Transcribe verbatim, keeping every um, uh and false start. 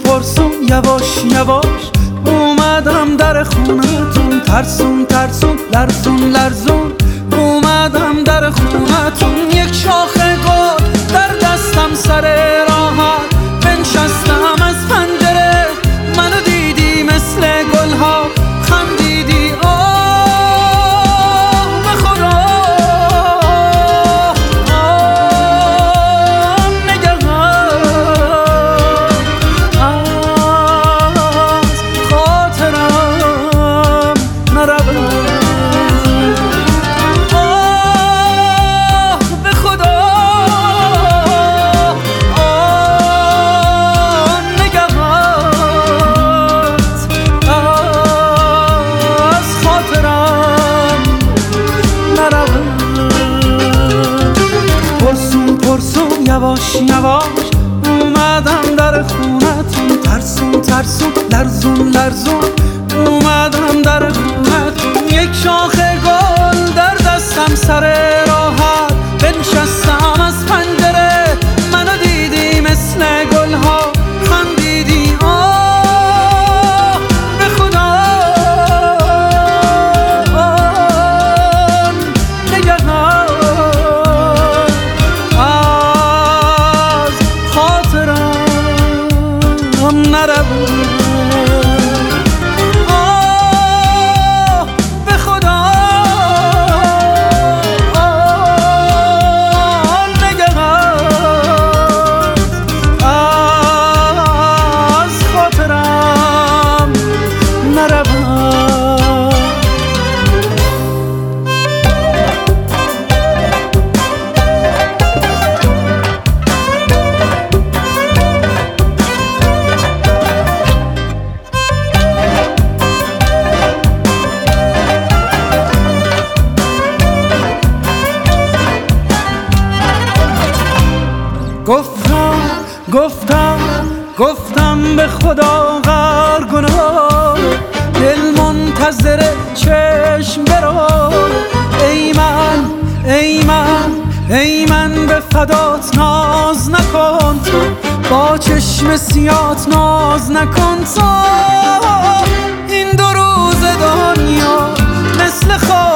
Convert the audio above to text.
پرسون یواش یواش اومدم در خونتون، ترسون ترسون لرزون لرزون اومدم در خونتون. یک شاخه گل در دستم سر راحت بنشستم از پنجره، منو دیدی مثل گلها خندیدی آه به خدا آه نگهان از خاطرم نرود یواش یواش اومدم در خونتون، ترسون ترسون لرزون لرزون اومدم در خونتون. یک شاخه گل در دستم سر راحت بنشستم از پنجره، منو دیدی مثل گلها خندیدی آه به خدا آه نگهان آه به خدا آه نگهان از خاطرم نرود. گفتم گفتم گفتم به خدا غر گناه، دل منتظر چشم برو. ای من ای من ای من به فدات ناز نکن تو، با چشم سیات ناز نکن تو. این دو روز دنیا مثل خواب